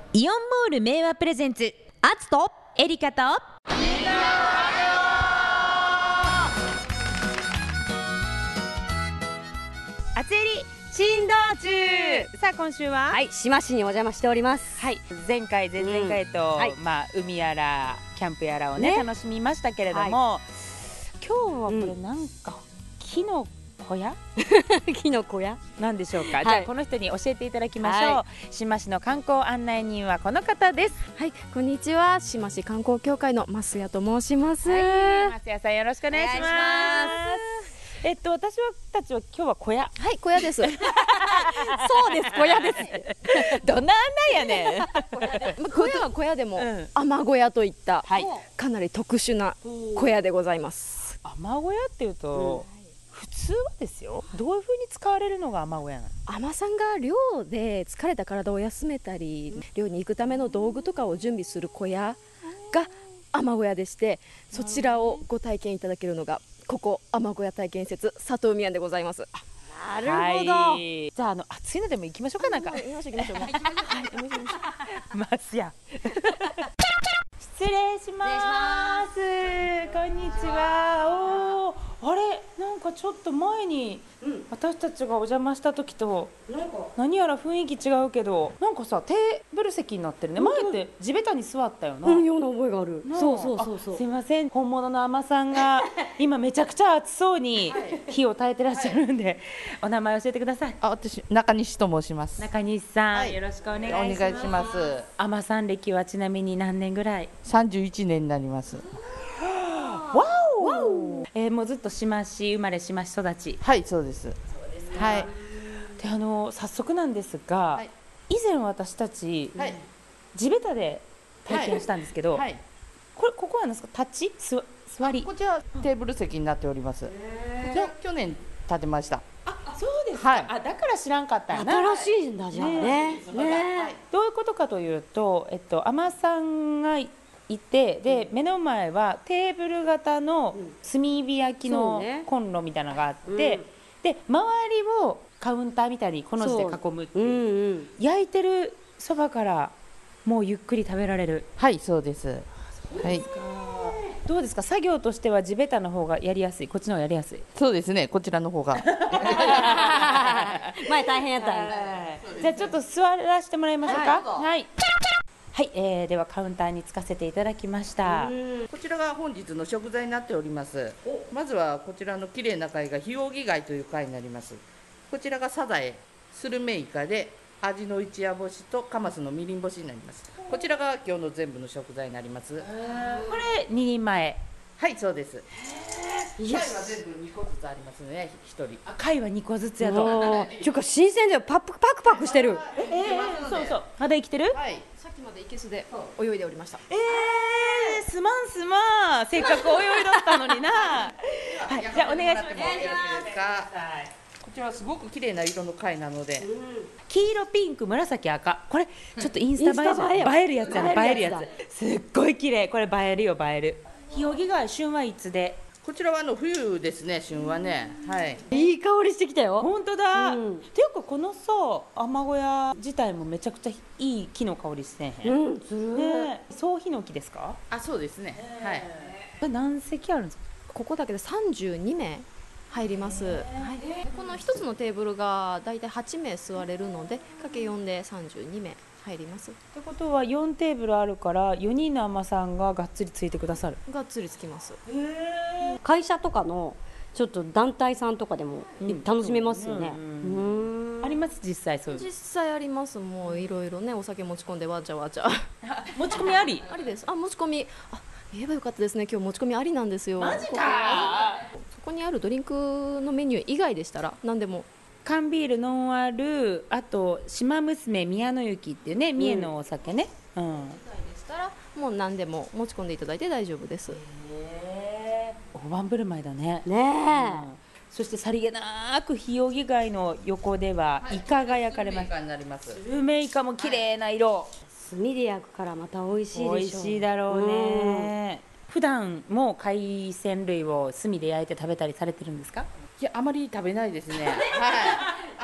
イオンモール名和プレゼンツ、アツとエリカとあつえり珍道中。さあ今週は、 はい、志摩市にお邪魔しております。 はい、前回前々回と、 はい海やらキャンプやらをね楽しみましたけれども、今日はこれなんか、木の小屋木の小屋なんでしょうか、 はい、 じゃあこの人に教えていただきましょう、はい、志摩市の観光案内人はこの方です。 はい、こんにちは。志摩市観光協会の増谷と申します。 はい、増谷さんよろしくお願いします。私たちは今日は小屋。 はい、小屋です。そうです、小屋です。 どんな案内やねん。 小屋は小屋でも、雨小屋といった、かなり特殊な小屋でございます。 雨小屋っていうと、普通はですよ、どういう風に使われるのが雨小屋なの？ 海女さんが漁で疲れた体を休めたり、漁に行くための道具とかを準備する小屋が雨小屋でして、そちらをご体験いただけるのがここ雨小屋体験施設佐藤宮でございなるほど、 はい、じゃあ暑いのでも行きましょうか。なんか行きましょう行きましょう。 ますや失礼します。こんにちは。あれ、なんかちょっと前に私たちがお邪魔した時と何やら雰囲気違うけど、なんかさテーブル席になってるね。前って地べたに座ったよな。 ような覚えがある。そうすいません、本物の海女さんが今めちゃくちゃ暑そうに火を焚いてらっしゃるんで、お名前教えてください。 私中西と申します。 中西さん、よろしくお願いします。 お願いします。 海女さん歴はちなみに何年ぐらい ？31年になります。 わお、もうずっと志摩市生まれ、志摩市育ち。 はい、そうです。はい。 で、早速なんですが、以前私たち、地べたで体験したんですけど、ここは何ですか？立ち？座り？ こちらテーブル席になっております。去年建てました。 そうですか。だから知らんかったよな。 新しいんだじゃあね。 どういうことかというと、海女さんがいて、で目の前はテーブル型の炭火焼きのコンロみたいなのがあって、で周りをカウンターみたいにこの字で囲むっていう、焼いてるそばからもうゆっくり食べられる。 はい、そうです。はい。 どうですか、作業としては地べたの方がやりやすい？こっちの方がやりやすい？ そうですね、こちらの方が前大変やったんで、 じゃあちょっと座らせてもらいましょうか。はい、はい、ではカウンターに着かせていただきました。 こちらが本日の食材になっております。まずはこちらの綺麗な貝がヒオウギ貝という貝になります。こちらがサザエ、スルメイカで味の一夜干しとカマスのみりん干しになります。こちらが今日の全部の食材になります。 これ2人前？ はい、そうです。貝は全部2個ずつありますね、1人。 貝は2個ずつやと。 ちゅうか新鮮だよ。パクパクしてる。 そうそう、まだ生きてる？ はい、 さっきまでいけすで泳いでおりました。 すまん、せっかく泳いどったのにな。はい、じゃあお願いします。 こちらはすごく綺麗な色の貝なので、 黄色、ピンク、紫、赤、これちょっとインスタ映えじゃん。映えるやつやね。映えるやつすっごい綺麗。これ映えるよ、映える。ヒオウギ貝、旬はいつで？ こちらは冬ですね、旬はね。はい、 いい香りしてきたよ。 本当だ。っていうかこのさ雨小屋自体もめちゃくちゃいい木の香りしてへん？総ヒノキですか？ そうですね。はい。 これ何席あるんですか？ ここだけで32名入ります。この一つのテーブルがだいたい8名座れるので、かけ4で32名入ります。 ってことは4テーブルあるから4人の海女さんががっつりついてくださる？ がっつりつきます。 会社とかのちょっと団体さんとかでも楽しめますよね。 あります？実際そういう？ 実際あります。もういろいろね、お酒持ち込んでわちゃわちゃ持ち込みあり？ ありです。持ち込み、言えばよかったですね。今日持ち込みありなんですよ。 マジか。 そこにあるドリンクのメニュー以外でしたら何でも。 缶ビール、ノンアル、あと島娘宮の雪っていうね、三重のお酒ね。 以外でしたらもう何でも持ち込んでいただいて大丈夫です。 大盤振る舞いだね。そしてさりげなくヒオウギ貝の横ではイカが焼かれます。スルメイカも綺麗な色。 炭で焼くからまた美味しいでしょう。 美味しいだろうね。普段も海鮮類を炭で焼いて食べたりされてるんですか？ いや、あまり食べないですね。はい。あなたは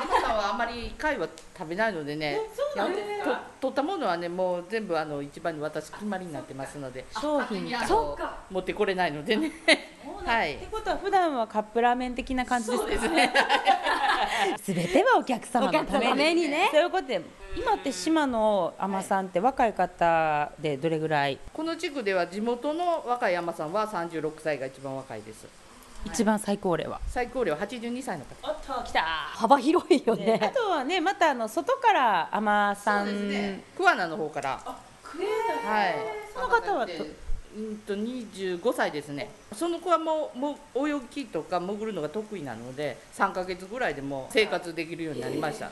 あんまり貝は食べないのでね、 そうなんですか。 取ったものはねもう全部市場に私決まりになってますので、 商品が持ってこれないのでね。はい。 ってことは普段はカップラーメン的な感じですか。 そうですね。 すべてはお客様のために。 お客様のためにねそういうことで、今って島の海女さんって若い方でどれぐらい？ この地区では地元の若い海女さんは36歳が一番若いです。 一番最高齢は？ 最高齢は82歳の方。 おっと来た。 幅広いよね。 あとはね、また外から海女さん、 桑名の方から。はい。 その方は 25歳ですね。その子はもう泳ぎとか潜るのが得意なので、3ヶ月ぐらいでもう生活できるようになりました。はい。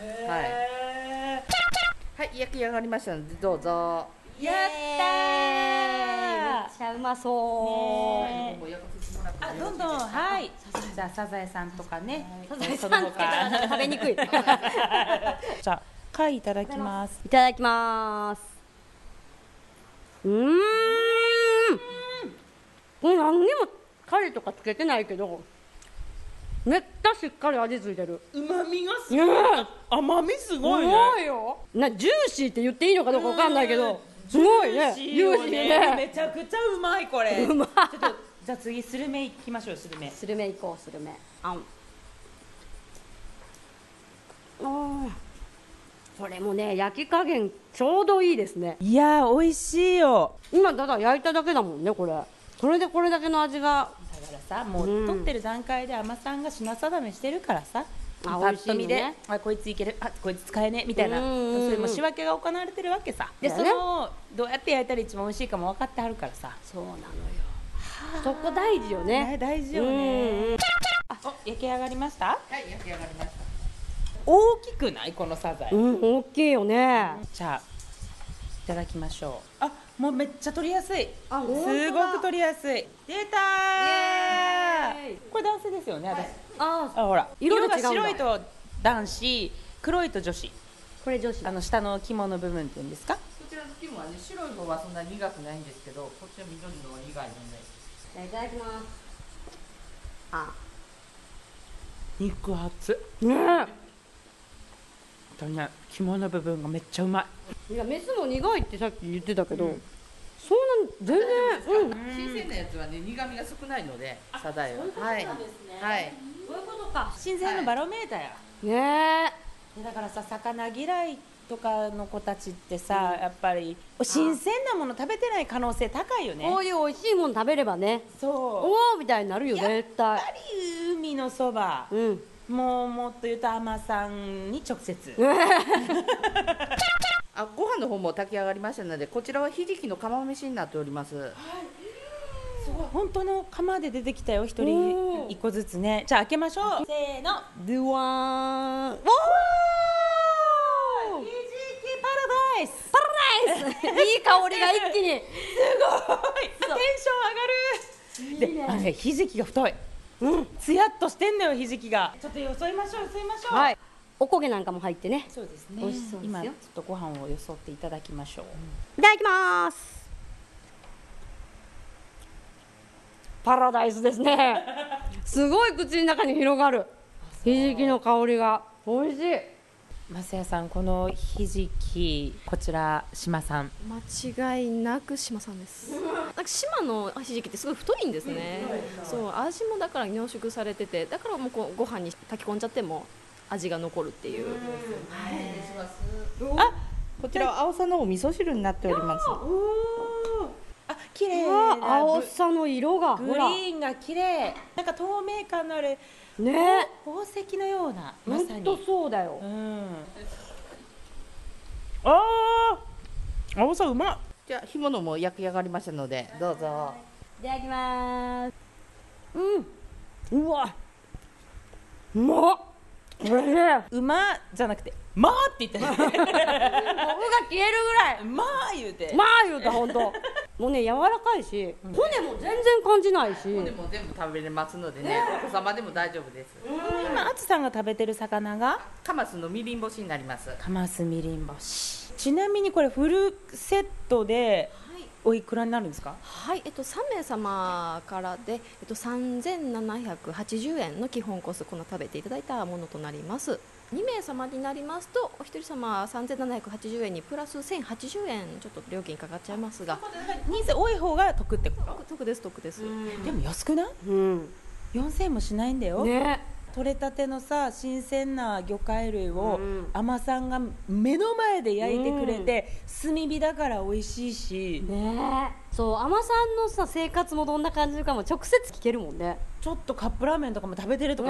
はい、焼き上がりましたのでどうぞ。 やったー。 めっちゃうまそう。 ねあ、どんどん、はい。じゃあサザエさんとかね。 サザエさんその他食べにくい。いじゃあ貝いただきます。 ただきます。これ何にもカレーとかつけてないけど、めっちゃしっかり味付いてる。 旨味がすねえ甘みすすごいよ。ジューシーって言っていいのかどうかわかんないけど、すごいね。ジューシーね。 めちゃくちゃうまいこれ。 うまい。 ちょっとじゃあ次スルメいきましょう。スルメ。 スルメ行こう、スルメ。これもね、焼き加減ちょうどいいですね。 いやー美味しいよ。 今ただ焼いただけだもんね、これ。それでこれだけの味が。 だからさ、もう取ってる段階で海女さんが品定めしてるからさ、パ美味しいのねッと見で、あこいついける、あこいつ使えねみたいな、そういうもう仕分けが行われてるわけさ。でだよねそのどうやって焼いたら一番美味しいかも分かってはるからさ。 そうなのよ。そこ大事よね。 大事よね。お焼き上がりました。 はい、焼き上がりました。 大きくないこのサザエ。 大きいよね。 じゃあいただきましょう。あもうめっちゃ取りやすい。 あすごく取りやすい。出たー。これ男性ですよね。私。あほら色が色で違うんだ白いと男子、黒いと女子。 これ女子。 下の肝の部分っていうんですか。 こちらの肝はね、白い方はそんなに苦くないんですけど、こっちの緑のは苦いので。 いただきます。 肉厚。 ねね、肝の部分がめっちゃうまい。 いや、メスも苦いってさっき言ってたけど、そんな全然、 新鮮なやつはね、苦味が少ないので、サザエは。はい。はい。 そういうことか。 新鮮のバロメーターや。 ねでだからさ、魚嫌いとかの子たちってさ、やっぱり新鮮なもの食べてない可能性高いよね。 こういう美味しいもの食べればね、 そう。 おーみたいになるよ、絶対。 やっぱり海のそば、もうもっと言うと海女さんに直接。 ご飯の方も炊き上がりましたので、こちらはひじきの釜飯になっております。 すごい本当の釜で出てきたよ。一人一個ずつね。じゃあ開けましょう。せーの。 ドワーン。 おお。ひじきパラダイス。 いい香りが一気に。 すごい。テンション上がる。で、あのね、ひじきが太い。つやっとしてんのよ、ひじきが。ちょっとよそいましょう、よそいましょう。 はい。おこげなんかも入ってね。 そうですね。 美味しそうですよ今ちょっとご飯をよそっていただきましょう。 いただきます。パラダイスですね。すごい口の中に広がる。ひじきの香りが美味しい。 増谷さん、このひじき、こちら島さん。 間違いなく島さんです。なんか島のひじきってすごい太いんですね。そう味もだから凝縮されてて、だからもうこうご飯に炊き込んじゃっても味が残るっていう。 あ、 こちらは青さのお味噌汁になっております。 あ、綺麗あ、 な青さの色がグほらリーンが綺麗。なんか透明感のあるね。 宝石のような、まさに。 本当そうだよ。 青さうまい。 じゃあ干物も焼き上がりましたので、どうぞ。 いただきます。うわ。うまっ。これね。 うまじゃなくて、まあって言ってね。 僕が消えるぐらい。 まあ言うて。 まあ言うた本当。もうね柔らかいし、骨も全然感じないし。 骨も全部食べれますのでね、お子様でも大丈夫です。 今、あつさんが食べてる魚がカマスのみりん干しになります。 カマスみりん干し。ちなみにこれフルセットでおいくらになるんですか？ はい、3名様からで、3780円の基本コース、この食べていただいたものとなります。 2名様になりますとお一人様3780円にプラス1080円ちょっと料金かかっちゃいますが、 人数多い方が得ってこと？ 得です得です。 でも安くないうん ？4000円もしないんだよ、 ね。 取れたてのさ新鮮な魚介類をうん海女さんが目の前で焼いてくれて、炭火だから美味しいし、 ねえ、そう海女さんのさ生活もどんな感じかも直接聞けるもんね。 ちょっとカップラーメンとかも食べてるとか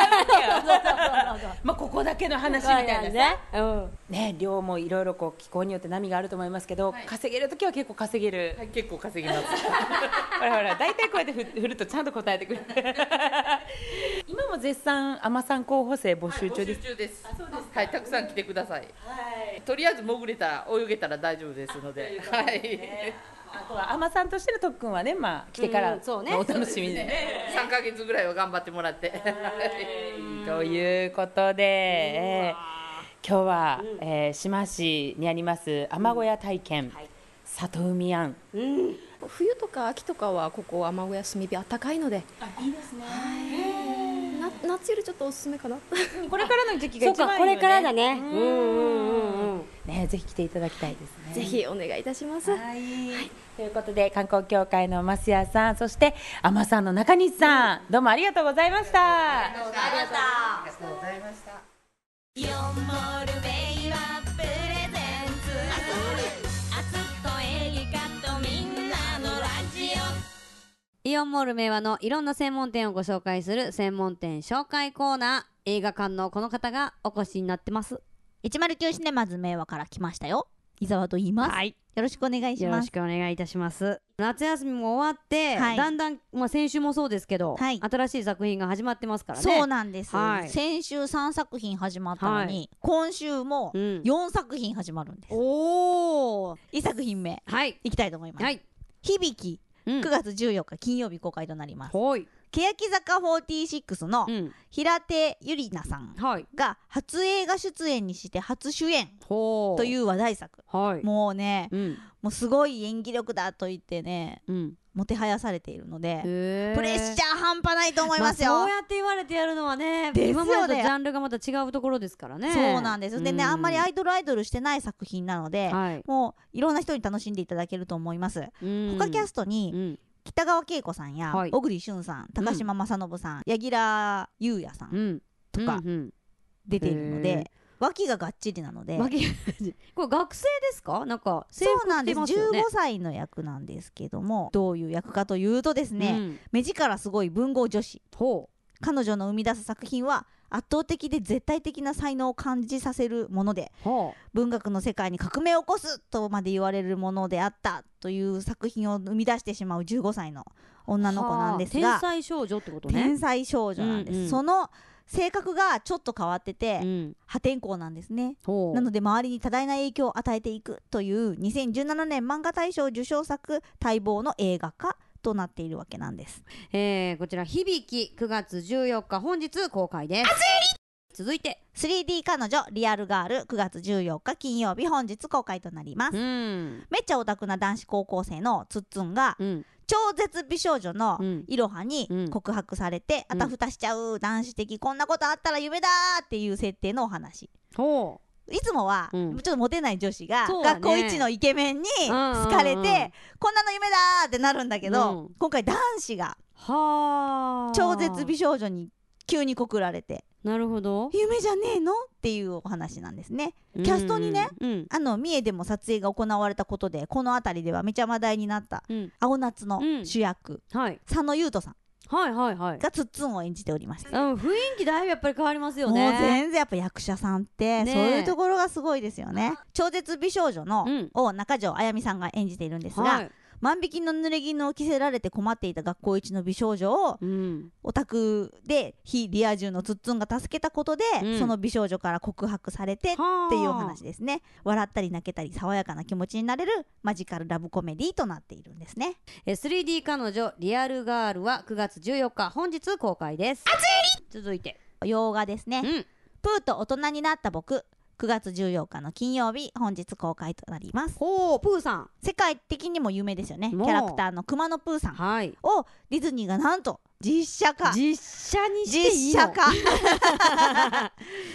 まあここだけの話みたいなさね、うんね、量もいろいろこう気候によって波があると思いますけど、稼げるときは結構稼げる、 はい、結構稼ぎます。 ほらほら大体こうやって振るとちゃんと答えてくる今も絶賛海女さん候補生募集中です、 募集中です。はい、たくさん来てください。とりあえず潜れたら泳げたら大丈夫ですので、はい。 あとは海女さんとしての特訓はね、まあ来てからうんそうねのお楽しみにね。 3ヶ月ぐらいは頑張ってもらって。 ということで、今日は、志摩市にあります海小屋体験、里海庵、 冬とか秋とかはここ海小屋炭火あったかいので、 いいですね、 夏よりちょっとおすすめかなこれからの時期がそうか、 一番いいよね。 これからだね。 ね、ぜひ来ていただきたいですね。 ぜひお願いいたします。 はい、ということで観光協会の増谷さん、そして海女さんの中西さん、どうもありがとうございました。 ありがとうございました。 イオンモールベイはプレゼンツあつっとエリカとみんなのラジオ。 イオンモール明和のいろんな専門店をご紹介する専門店紹介コーナー、映画館のこの方がお越しになってます。 109シネマズ明和から来ましたよ、伊沢と言います、 はい、 よろしくお願いします。 よろしくお願いいたします。夏休みも終わって、 はいだんだん、先週もそうですけど、 はい新しい作品が始まってますからね。 そうなんです、 はい先週3作品始まったのに、 はい今週もうん 4作品始まるんです。 おー、 1作品目はいいきたいと思います、 はい、 響き、 うん 9月14日金曜日公開となります。 ほい、 欅坂46のうん、 平手友梨奈さんはい、 が初映画出演にして初主演ほーという話題作、 はい、 もうね、 うんもうすごい演技力だと言ってねうん、 もてはやされているので、 へー、 プレッシャー半端ないと思いますよ、 そうやって言われてやるのはね、 ですよね今までとジャンルがまた違うところですからね。 そうなんです。でね、あんまりアい、 イドルしてない作品なので、 はい、 もういろんな人に楽しんでいただけると思います。他キャストに、 うん北川景子さんや、 はい小栗旬さん、高島正信さん、柳楽優弥さうんん、 とかうんうん出ているのへーで、脇ががっちりなので、 これ学生ですか？なんか制服着そうなんです。 てますよね。 15歳の役なんですけども、どういう役かというとですね、 うん、 目力すごい文豪女子。 ほ彼女の生み出す作品は圧倒的で絶対的な才能を感じさせるもので、 うほ文学の世界に革命を起こすとまで言われるものであったという作品を生み出してしまう15歳のう、 女の子なんですはあが、 天才少女ってことね。 天才少女なんです、 うんうんその性格がちょっと変わってて、 うん、 破天荒なんですね。 ほう、 なので周りに多大な影響を与えていくという2017年漫画大賞受賞作待望の映画化となっているわけなんです。 こちら響き9月14日本日公開です。続いて、 3D 彼女リアルガール9月14日金曜日本日公開となります。 うんめっちゃオタクな男子高校生のつっつんがうん超絶美少女のうんいろはにうん告白されて、あたふたしちゃう男子的こんなことあったら夢だーっていう設定のお話。 ほいつもは、 うんちょっとモテない女子が、 そうだね学校一のイケメンにうんうんうん好かれて、こんなの夢だーってなるんだけど、 うん今回男子がう、はあ、 超絶美少女に急に告られて、 なるほど。 夢じゃねえのっていうお話なんですね。キャストにね、 うん三重でも撮影が行われたことでこの辺りではめちゃ話題になったうん、 青夏の主役、 はい佐野優斗さんはいはいはい。 がつっつんを演じておりました。 雰囲気だいぶやっぱり変わりますよもうね。 全然やっぱ役者さんってねそういうところがすごいですよね。超絶美少女の、 うんを中条あやみさんが演じているんですが、 はい、 万引きの濡れ衣を着せられて困っていた学校一の美少女をうん、 オタクで非リア充のつっつんが助けたことで、 うんその美少女から告白されてはあっていうお話ですね。笑ったり泣けたり爽やかな気持ちになれるマジカルラブコメディとなっているんですね。 3D 彼女リアルガールは9月14日本日公開です。続いて、 洋画ですね、 うん、 プーと大人になった僕9月14日の金曜日本日公開となります。 ほう、プーさん、 世界的にも有名ですよね。キもうャラクターのくまのプーさんはい、 をディズニーがなんと実写化。 実写にしていいの？ 実写化プー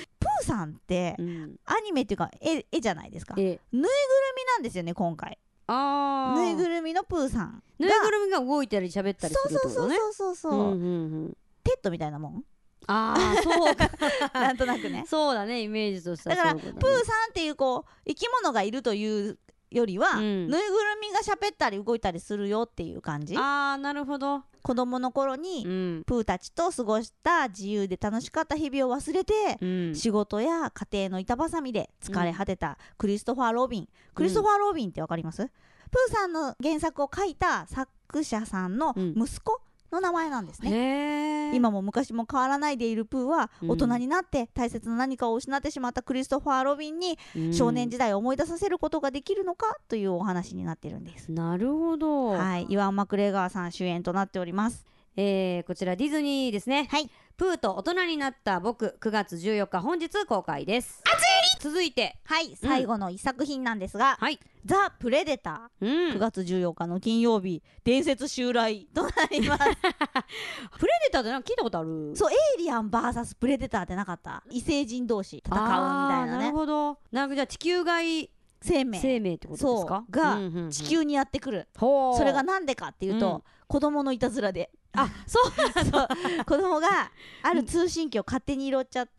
さんってアニメっていうか絵じゃないですか。ぬいぐるみなんですよね今回。ぬいぐるみのプーさんが、 ぬいぐるみが動いたり喋ったりするってことね。 そうテッドみたいなもん。 そうかなんとなくね。 そうだね、イメージとしてはだからプーさんっていうこう生き物がいるというよりは、ぬいぐるみが喋ったり動いたりするよっていう感じ。 なるほど。 子供の頃に、プーたちと過ごした自由で楽しかった日々を忘れて、仕事や家庭の板挟みで疲れ果てたクリストファー・ロビン。クリストファー・ロビンってわかります？プーさんの原作を書いた作者さんの息子の名前なんですね。今も昔も変わらないでいるプーは、大人になって大切な何かを失ってしまったクリストファー・ロビンに少年時代を思い出させることができるのかというお話になっているんです。 なるほど。 はい、イワン・マクレガーさん主演となっております。 こちらディズニーですね。 はい。 プーと大人になった僕、9月14日本日公開です。続いて、 はい、最後の一作品なんですが、ザ・プレデター、9月14日の金曜日、伝説襲来となります。 プレデターってなんか聞いたことある？ そう、エイリアン VS プレデターってなかった？異星人同士戦うみたいなね。 なるほど。なんかじゃあ地球外生命ってことですか？ が地球にやってくる。それがなんでかっていうと、子供のいたずらで。そう子供がある通信機を勝手に拾っちゃって、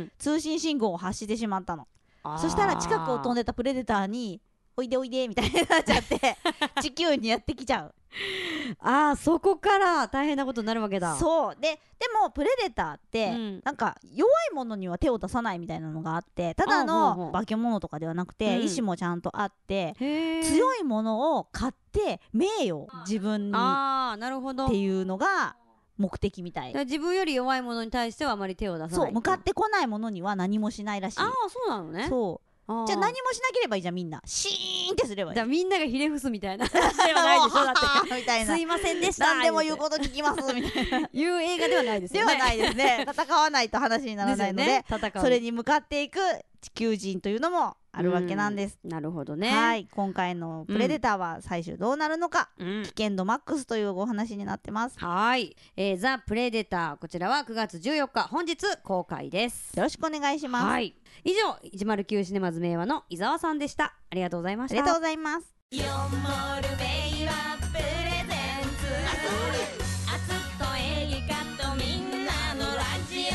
通信信号を発してしまったの。そしたら近くを飛んでたプレデターにおいでおいでみたいになっちゃって地球にやってきちゃう。 そこから大変なことになるわけだ。 そうでもプレデターって、なんか弱いものには手を出さないみたいなのがあって、ただの化け物とかではなくて、意志もちゃんとあって、強いものを買って名誉を自分にっていうのが目的みたい。 自分より弱いものに対してはあまり手を出さない。 そう、向かってこないものには何もしないらしい。 そうなのね。 そうじゃあ何もしなければいいじゃん、みんなシーンってすればいい。 じゃあみんながひれ伏すみたいな話ではないでしょだってみたいなすいませんでした何でも言うこと聞きますみたいないう映画ではないですよね。 ではないですね。戦わないと話にならないので、それに向かっていく地球人というのもあるわけなんです。 なるほどね。 はい、今回のプレデターは最終どうなるのか、危険度マックスというお話になってます。 はい、ザ・プレデター、こちらは9月14日本日公開です。 よろしくお願いします。 はい、以上109シネマズ明和の伊沢さんでした。ありがとうございました。 ありがとうございます。 4モールベイはプレゼンツアツッとエギカットみんなのラジ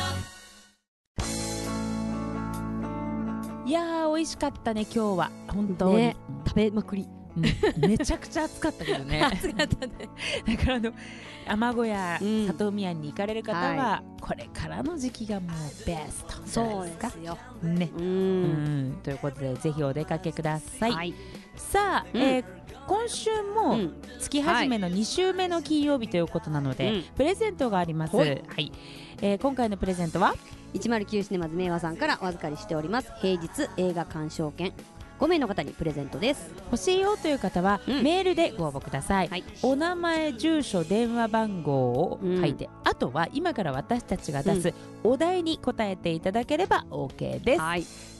オ。 いやー美味しかったね今日は本当に、 ね、食べまくり、 めちゃくちゃ暑かったけどね暑かったね。 だから海女や里宮に行かれる方は、これからの時期がもうベストそうですよね。ということでぜひお出かけください。さあ、今週も月始めの2週目の金曜日ということなので、プレゼントがあります。はい、今回のプレゼントは 109シネマズ明和さんからお預かりしております平日映画鑑賞券5名の方にプレゼントです。 欲しいよという方は、メールでご応募ください。お名前、住所、電話番号を書いて、あとは今から私たちが出すお題に答えていただければ OK です。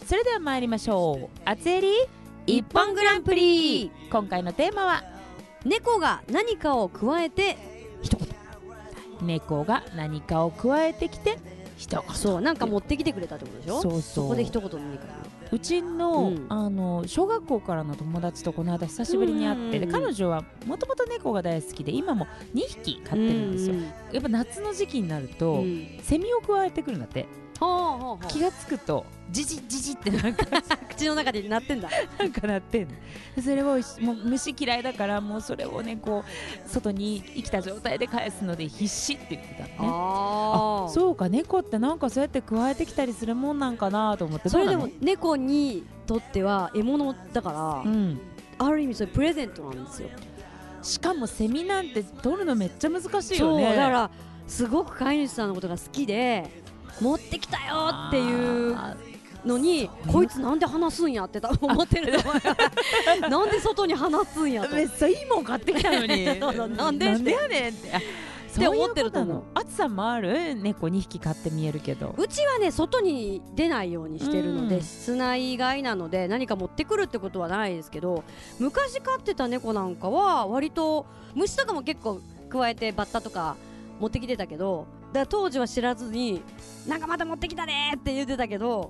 それでは参りましょう。あつえり一本グランプリ。 今回のテーマは猫が何かを加えて一言。 猫が何かを加えてきて一言。 そう、なんか持ってきてくれたってことでしょ。 そうそう、 そこで一言の意味かな。 うちの、小学校からの友達とこの間久しぶりに会って、で彼女はもともと猫が大好きで今も2匹飼ってるんですよ。やっぱ夏の時期になると、セミを加えてくるんだって。気がつくとジジジジってなんか口の中で鳴ってんだなんか鳴ってんの。それをもう虫嫌いだから、もうそれをねこう外に生きた状態で返すので必死って言ってたね。あ、そうか、猫ってなんかそうやって加えてきたりするもんなんかなと思って。 それでも猫にとっては獲物だから、ある意味それプレゼントなんですよ。 しかもセミなんて取るのめっちゃ難しいよね。 そうだからすごく飼い主さんのことが好きで持ってきたよっていうのに、こいつなんで話すんやって思ってるのなんで外に話すんやと、 めっちゃいいもん買ってきたのになんでやねんって思ってると思う。 暑さもある。猫2匹飼って見えるけど、 うちはね外に出ないようにしてるので、室内外なので何か持ってくるってことはないですけど、昔飼ってた猫なんかは割と虫とかも結構加えてバッタとか持ってきてたけど、だから当時は知らずになんかまた持ってきたねって言ってたけど、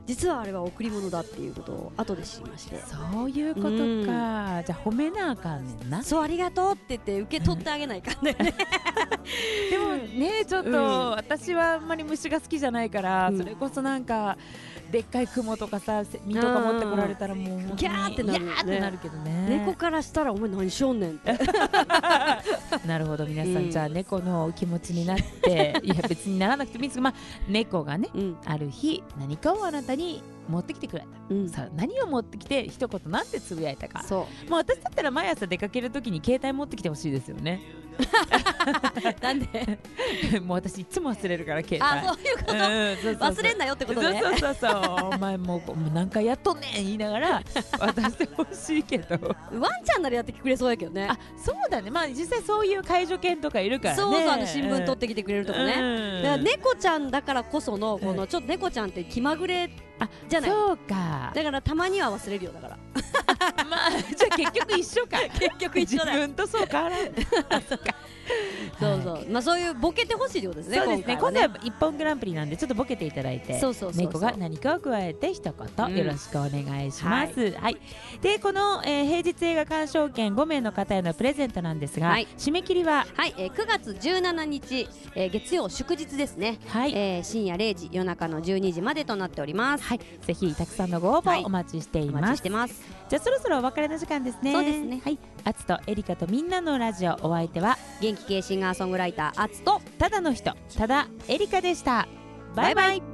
実はあれは贈り物だっていうことを後で知りまして、 そういうことか、じゃあ褒めなあかんねんな。 そうありがとうって言って受け取ってあげないかんだよねでもねちょっと、私はあんまり虫が好きじゃないから、それこそなんかでっかい雲とかさ実とか持ってこられたらもう本当にギャーってなるよねギャーってなるけどね。 猫からしたらお前何しよんねんってなるほど、皆さん、じゃあ猫の気持ちになっていや別にならなくてもいいんですけど、まあ、猫がね、ある日何かをあなたに持ってきてくれた、さあ何を持ってきて一言なんてつぶやいたか。 そうもう私だったら毎朝出かけるときに携帯持ってきてほしいですよねなんでもう私いつも忘れるから携帯。 そういうこと、忘れんなよってことね。 そうお前もう何回やっとんねん言いながら渡してほしいけどワンちゃんならやってくれそうやけどね。 そうだね、まあ実際そういう介助犬とかいるからね。 そう新聞取ってきてくれるとかね、だから猫ちゃんだからこそのこのちょっと猫ちゃんって気まぐれじゃない。 そうか、 だからたまには忘れるよ。だからまあじゃあ結局一緒か結局一緒だよ。 自分とそう変わらんそうかそうそう、まあそういうボケてほしいってことですね。 そうですね、今今回はね度は一本グランプリなんでちょっとボケていただいて、猫が何かを加えて一言よろしくお願いします。はい、でこの、平日映画鑑賞券5名の方へのプレゼントなんですが、締め切りは 9月17日、月曜祝日ですね。深夜0時夜中の12時までとなっております。 ぜひたくさんのご応募お待ちしています。 お待ちしてます。 じゃあそろそろお別れの時間ですね。 そうですね。 はい、アツとエリカとみんなのラジオ、お相手は元気系シンガーソングライターアツとただの人、ただエリカでした。バイバイ。